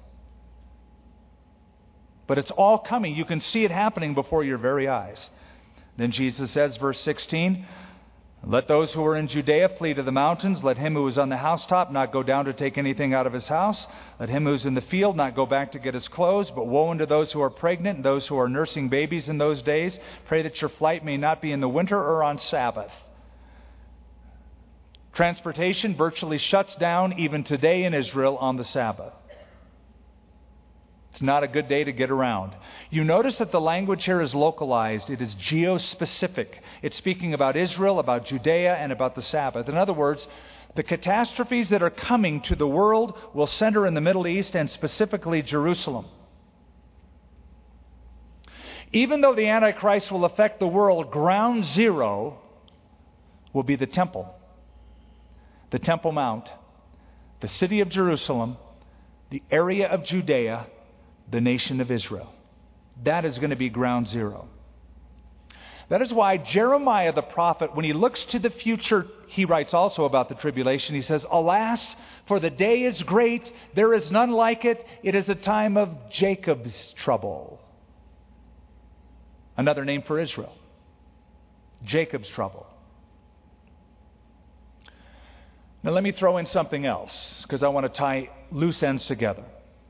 But it's all coming. You can see it happening before your very eyes. Then Jesus says, verse 16, let those who are in Judea flee to the mountains. Let him who is on the housetop not go down to take anything out of his house. Let him who is in the field not go back to get his clothes. But woe unto those who are pregnant and those who are nursing babies in those days. Pray that your flight may not be in the winter or on Sabbath. Transportation virtually shuts down even today in Israel on the Sabbath. It's not a good day to get around. You notice that the language here is localized. It is geospecific. It's speaking about Israel, about Judea, and about the Sabbath. In other words, the catastrophes that are coming to the world will center in the Middle East and specifically Jerusalem. Even though the Antichrist will affect the world, ground zero will be the Temple Mount, the city of Jerusalem, the area of Judea, the nation of Israel. That is going to be ground zero. That is why Jeremiah the prophet, when he looks to the future, he writes also about the tribulation. He says, alas, for the day is great, there is none like it. It is a time of Jacob's trouble. Another name for Israel. Jacob's trouble. Now let me throw in something else, because I want to tie loose ends together.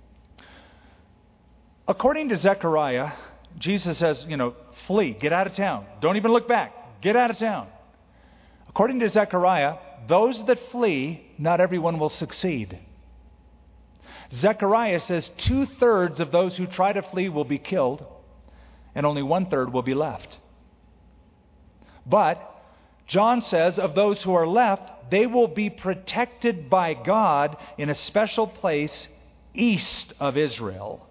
According to Zechariah, Jesus says, flee, get out of town. Don't even look back. Get out of town. According to Zechariah, those that flee, not everyone will succeed. Zechariah says 2/3 of those who try to flee will be killed, and only 1/3 will be left. But John says of those who are left, they will be protected by God in a special place east of Israel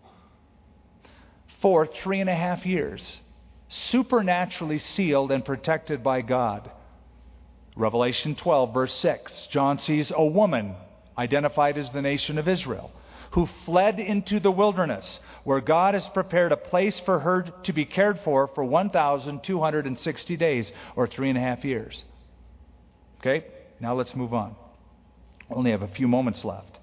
for 3.5 years, supernaturally sealed and protected by God. Revelation 12, verse 6, John sees a woman identified as the nation of Israel, who fled into the wilderness, where God has prepared a place for her to be cared for 1,260 days, or 3.5 years. Okay, now let's move on. We only have a few moments left.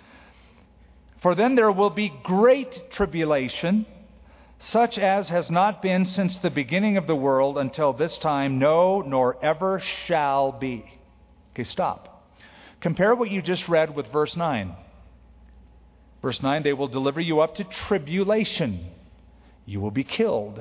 For then there will be great tribulation, such as has not been since the beginning of the world until this time, no, nor ever shall be. Okay, stop. Compare what you just read with verse 9. Verse 9, they will deliver you up to tribulation. You will be killed.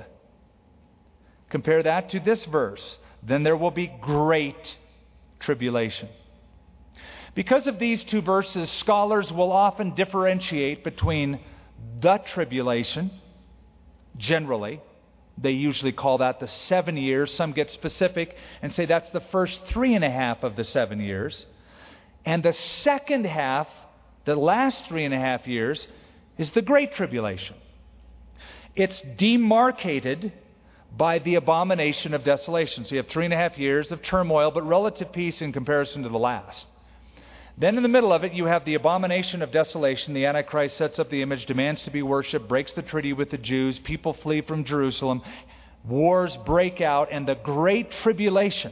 Compare that to this verse. Then there will be great tribulation. Because of these two verses, scholars will often differentiate between the tribulation. Generally, they usually call that the 7 years. Some get specific and say that's the first 3.5 of the 7 years. And the second half, the last 3.5 years, is the Great Tribulation. It's demarcated by the abomination of desolation. So you have 3.5 years of turmoil, but relative peace in comparison to the last. Then in the middle of it, you have the abomination of desolation. The Antichrist sets up the image, demands to be worshipped, breaks the treaty with the Jews. People flee from Jerusalem. Wars break out, and the Great Tribulation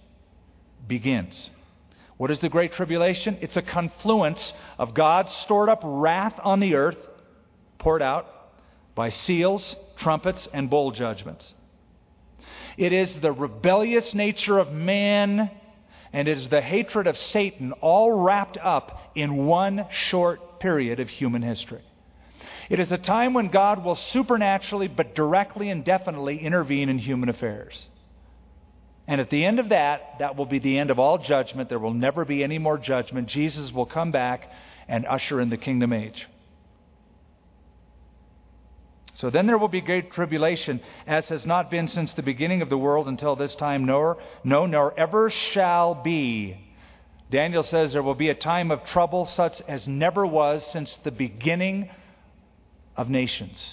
begins. What is the Great Tribulation? It's a confluence of God's stored up wrath on the earth, poured out by seals, trumpets, and bowl judgments. It is the rebellious nature of man, and it is the hatred of Satan, all wrapped up in one short period of human history. It is a time when God will supernaturally but directly and definitely intervene in human affairs. And at the end of that will be the end of all judgment. There will never be any more judgment. Jesus will come back and usher in the kingdom age. So then there will be great tribulation, as has not been since the beginning of the world until this time, nor ever shall be. Daniel says there will be a time of trouble such as never was since the beginning of nations.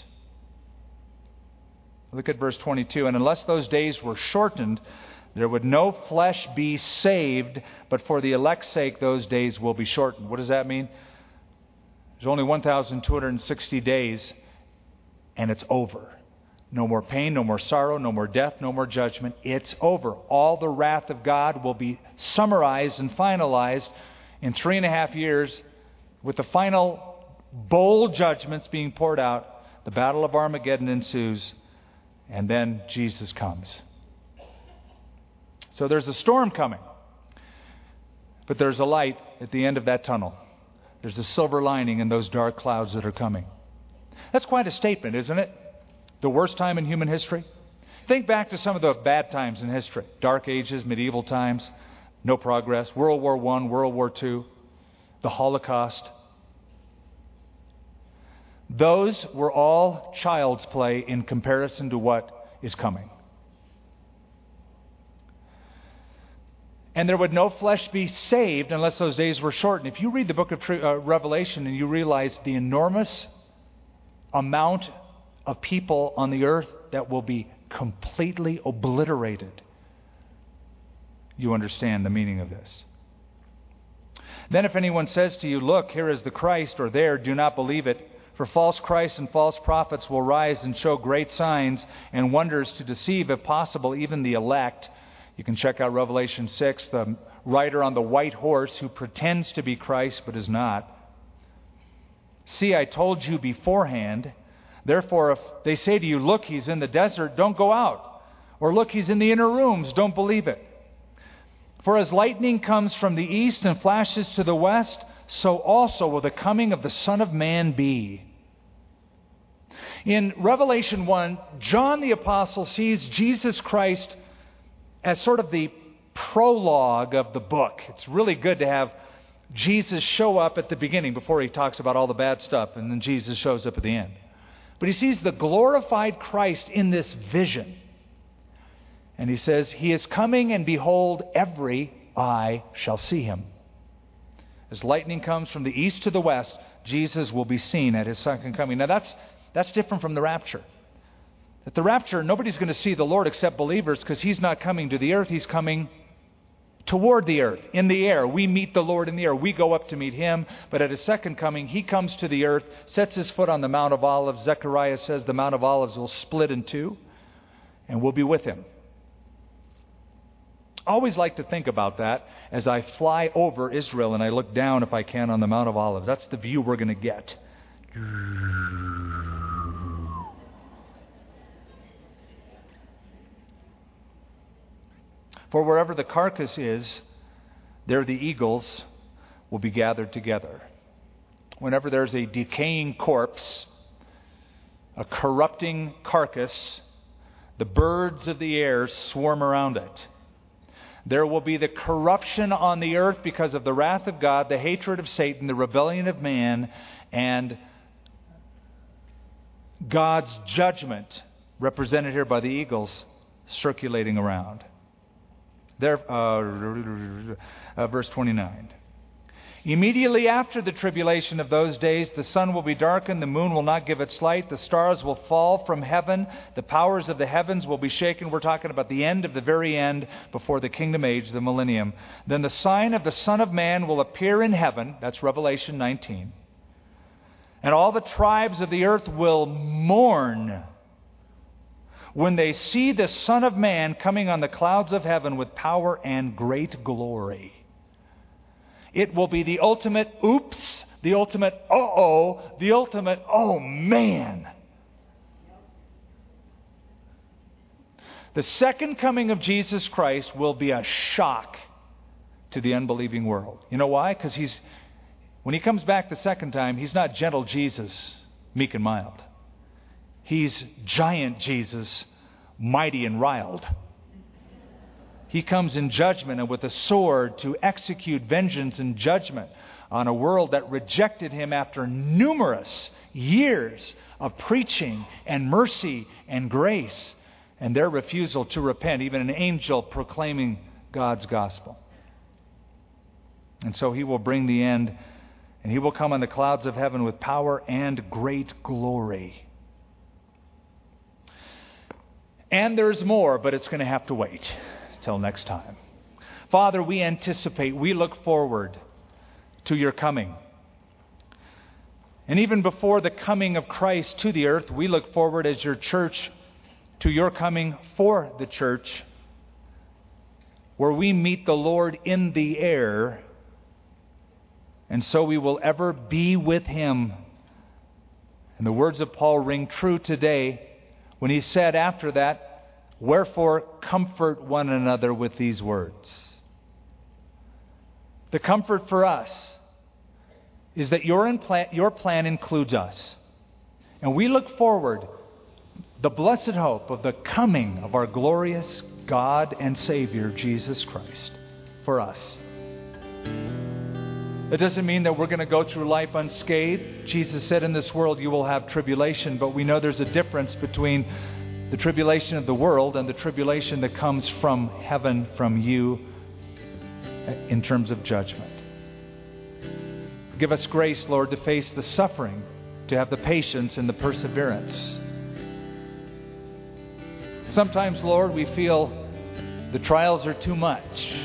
Look at verse 22. And unless those days were shortened, there would no flesh be saved, but for the elect's sake those days will be shortened. What does that mean? There's only 1,260 days. And it's over. No more pain, no more sorrow, no more death, no more judgment. It's over. All the wrath of God will be summarized and finalized in 3.5 years, with the final bowl judgments being poured out. The battle of Armageddon ensues, and then Jesus comes. So there's a storm coming, but there's a light at the end of that tunnel. There's a silver lining in those dark clouds that are coming. That's quite a statement, isn't it? The worst time in human history? Think back to some of the bad times in history. Dark Ages, medieval times, no progress, World War I, World War II, the Holocaust. Those were all child's play in comparison to what is coming. And there would no flesh be saved unless those days were shortened. If you read the book of Revelation and you realize the enormous amount of people on the earth that will be completely obliterated, you understand the meaning of this. Then if anyone says to you, look, here is the Christ, or there, do not believe it. For false Christs and false prophets will rise and show great signs and wonders to deceive, if possible, even the elect. You can check out Revelation 6, the rider on the white horse who pretends to be Christ but is not. See, I told you beforehand. Therefore, if they say to you, look, he's in the desert, don't go out. Or look, he's in the inner rooms, don't believe it. For as lightning comes from the east and flashes to the west, so also will the coming of the Son of Man be. In Revelation 1, John the Apostle sees Jesus Christ as sort of the prologue of the book. It's really good to have Jesus show up at the beginning before he talks about all the bad stuff, and then Jesus shows up at the end. But he sees the glorified Christ in this vision. And he says, he is coming, and behold, every eye shall see him. As lightning comes from the east to the west, Jesus will be seen at his second coming. Now that's different from the rapture. At the rapture, nobody's going to see the Lord except believers, because he's not coming to the earth, he's coming toward the earth, in the air. We meet the Lord in the air. We go up to meet Him. But at His second coming, He comes to the earth, sets His foot on the Mount of Olives. Zechariah says the Mount of Olives will split in two, and we'll be with Him. I always like to think about that as I fly over Israel and I look down, if I can, on the Mount of Olives. That's the view we're going to get. For wherever the carcass is, there the eagles will be gathered together. Whenever there's a decaying corpse, a corrupting carcass, the birds of the air swarm around it. There will be the corruption on the earth because of the wrath of God, the hatred of Satan, the rebellion of man, and God's judgment, represented here by the eagles, circulating around. There, verse 29. Immediately after the tribulation of those days, the sun will be darkened, the moon will not give its light, the stars will fall from heaven, the powers of the heavens will be shaken. We're talking about the end of the very end before the kingdom age, the millennium. Then the sign of the Son of Man will appear in heaven. That's Revelation 19. And all the tribes of the earth will mourn when they see the Son of Man coming on the clouds of heaven with power and great glory. It will be the ultimate oops, the ultimate uh-oh, the ultimate oh man. The second coming of Jesus Christ will be a shock to the unbelieving world. You know why? Because when He comes back the second time, He's not gentle Jesus, meek and mild. He's giant Jesus, mighty and riled. He comes in judgment and with a sword to execute vengeance and judgment on a world that rejected Him after numerous years of preaching and mercy and grace and their refusal to repent, even an angel proclaiming God's gospel. And so He will bring the end, and He will come on the clouds of heaven with power and great glory. And there's more, but it's going to have to wait till next time. Father, we anticipate, we look forward to Your coming. And even before the coming of Christ to the earth, we look forward as Your church to Your coming for the church, where we meet the Lord in the air, and so we will ever be with Him. And the words of Paul ring true today when he said after that, "Wherefore comfort one another with these words." The comfort for us is that your plan includes us. And we look forward the blessed hope of the coming of our glorious God and Savior, Jesus Christ, for us. It doesn't mean that we're going to go through life unscathed. Jesus said, in this world you will have tribulation, but we know there's a difference between the tribulation of the world and the tribulation that comes from heaven, from You, in terms of judgment. Give us grace, Lord, to face the suffering, to have the patience and the perseverance. Sometimes, Lord, we feel the trials are too much.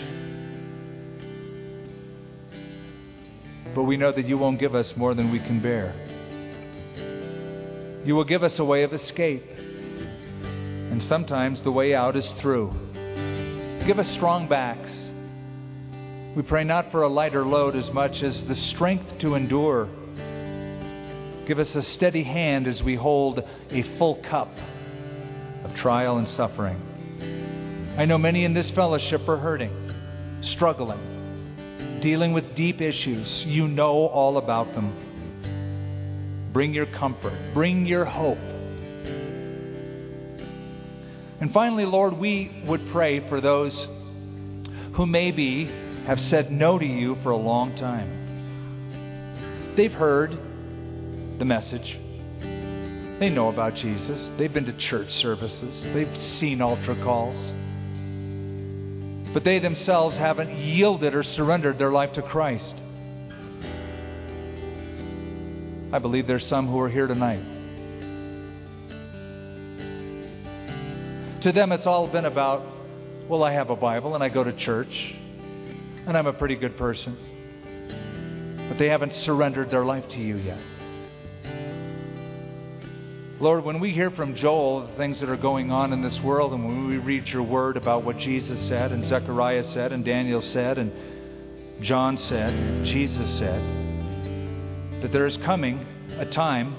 But we know that You won't give us more than we can bear. You will give us a way of escape. And sometimes the way out is through. Give us strong backs. We pray not for a lighter load as much as the strength to endure. Give us a steady hand as we hold a full cup of trial and suffering. I know many in this fellowship are hurting, struggling, dealing with deep issues. You know all about them. Bring Your comfort. Bring Your hope. And finally, Lord, we would pray for those who maybe have said no to You for a long time. They've heard the message. They know about Jesus. They've been to church services. They've seen altar calls. But they themselves haven't yielded or surrendered their life to Christ. I believe there's some who are here tonight. To them it's all been about, well, I have a Bible and I go to church. and I'm a pretty good person. But they haven't surrendered their life to you yet. Lord, when we hear from Joel the things that are going on in this world, and when we read your word about what Jesus said, and Zechariah said, and Daniel said, and John said, and Jesus said, that there is coming a time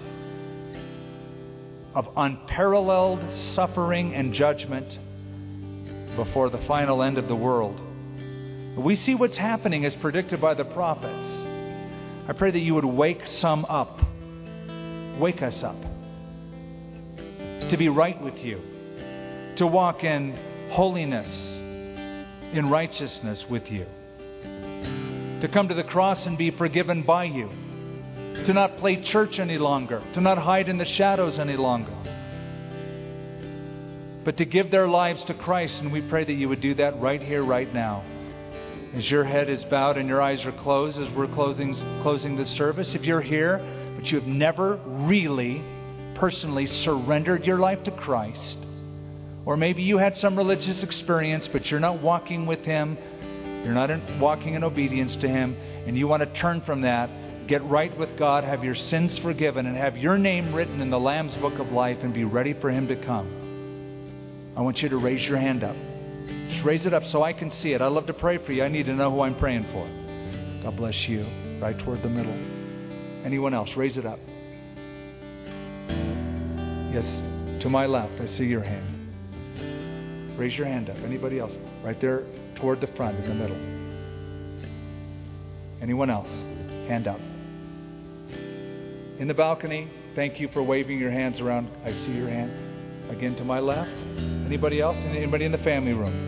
of unparalleled suffering and judgment before the final end of the world. We see what's happening as predicted by the prophets. I pray that you would wake some up. Wake us up. To be right with you. To walk in holiness, in righteousness with you. To come to the cross and be forgiven by you. To not play church any longer. To not hide in the shadows any longer. But to give their lives to Christ. And we pray that you would do that right here, right now. As your head is bowed and your eyes are closed as we're closing this service. If you're here, but you have never really personally surrendered your life to Christ, or maybe you had some religious experience, but you're not walking with Him, you're not walking in obedience to Him, and you want to turn from that, get right with God, have your sins forgiven, and have your name written in the Lamb's Book of Life and be ready for Him to come. I want you to raise your hand up. Just raise it up so I can see it. I love to pray for you. I need to know who I'm praying for. God bless you. Right toward the middle. Anyone else? Raise it up. Yes, to my left. I see your hand. Raise your hand up. Anybody else? Right there toward the front in the middle. Anyone else? Hand up. In the balcony, thank you for waving your hands around. I see your hand. Again to my left. Anybody else? Anybody in the family room?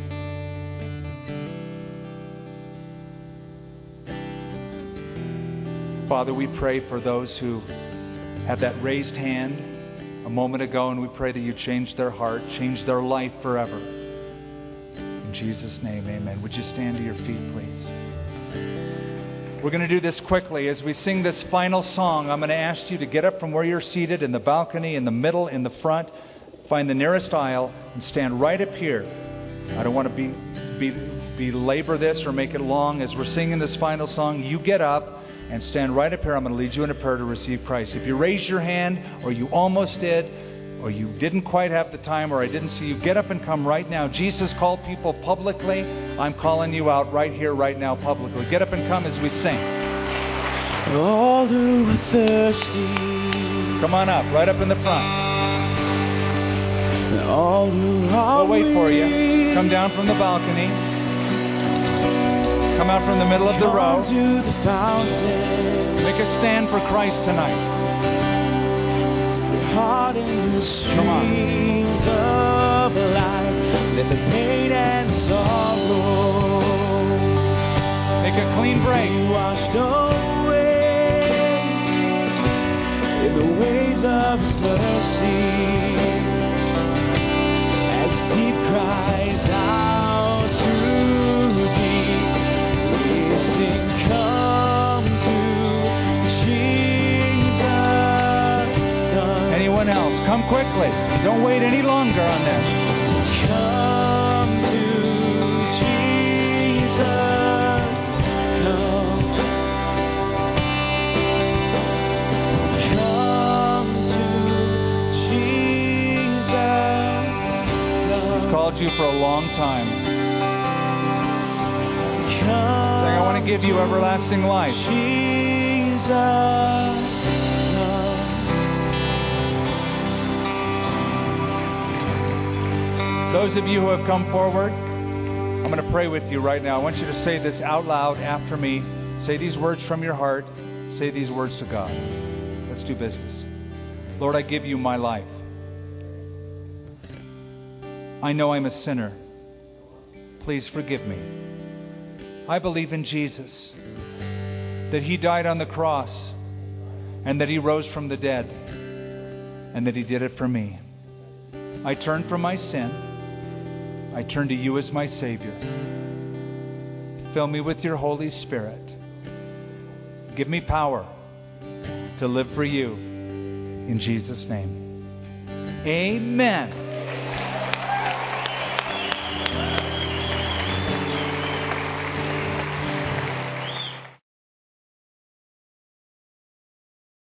Father, we pray for those who had that raised hand a moment ago, and we pray that you change their heart, change their life forever. In Jesus' name, amen. Would you stand to your feet, please? We're going to do this quickly. As we sing this final song, I'm going to ask you to get up from where you're seated in the balcony, in the middle, in the front. Find the nearest aisle and stand right up here. I don't want to belabor this or make it long. As we're singing this final song, you get up and stand right up here. I'm going to lead you in a prayer to receive Christ. If you raised your hand, or you almost did, or you didn't quite have the time, or I didn't see you, get up and come right now. Jesus called people publicly. I'm calling you out right here, right now, publicly. Get up and come as we sing. All who are thirsty, come on up, right up in the front. all who are we'll wait for you. Come down from the balcony. Come out from the middle of the row. Make a stand for Christ tonight. Come on. Make a clean break. Washed away in the ways of His mercy, as deep cries out to Thee. We sing, come to Jesus, come. Anyone else? Come quickly. Don't wait any longer on this. Come to Jesus, come. Come to Jesus, come. He's called you for a long time. Come, saying, I want to give you everlasting life. Jesus, come. Those of you who have come forward, I'm going to pray with you right now. I want you to say this out loud after me. Say these words from your heart. Say these words to God. Let's do business. Lord, I give you my life. I know I'm a sinner. Please forgive me. I believe in Jesus, that He died on the cross, and that He rose from the dead, and that He did it for me. I turn from my sin. I turn to you as my Savior. Fill me with your Holy Spirit. Give me power to live for you. In Jesus' name. Amen.